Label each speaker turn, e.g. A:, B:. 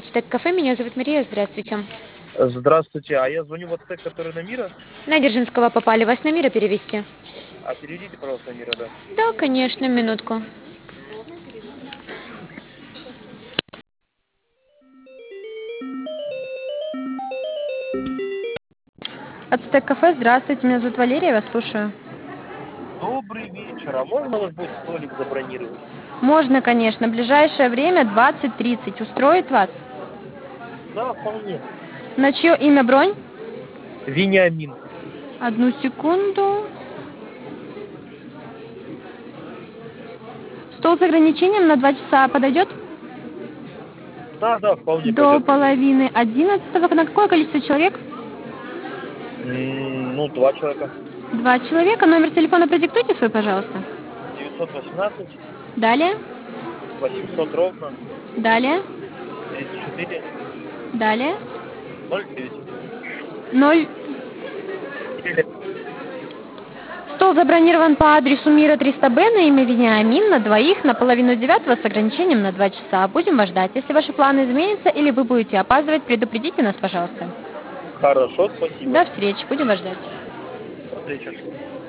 A: Ацтек-кафе, меня зовут Мария, здравствуйте.
B: Здравствуйте, а я звоню в Ацтек, который на Мира.
A: На Дзержинского попали, вас на Мира перевести?
B: А переведите, пожалуйста, на Мира, да.
A: Да, конечно, минутку. Ацтек-кафе, здравствуйте, меня зовут Валерия, вас слушаю.
B: Добрый вечер. А можно у вас будет столик забронировать?
A: Можно, конечно, ближайшее время 20:30. Устроит вас?
B: Да, вполне.
A: На чье имя бронь?
B: Вениамин.
A: Одну секунду. Стол с ограничением на 2 часа подойдет?
B: Да, да, вполне
A: До
B: пойдет.
A: половины 11. На какое количество человек?
B: Ну, 2 человека.
A: 2 человека. Номер телефона продиктуйте свой, пожалуйста.
B: 918,
A: Далее.
B: 800 ровно,
A: Далее.
B: 34,
A: Далее.
B: 09.
A: 0. Стол забронирован по адресу Мира 300Б на имя Вениамин на двоих на половину 9 с ограничением на 2 часа. Будем вас ждать. Если ваши планы изменятся или вы будете опаздывать, предупредите нас, пожалуйста.
B: Хорошо, спасибо.
A: До встречи. Будем вас ждать.
B: До встречи.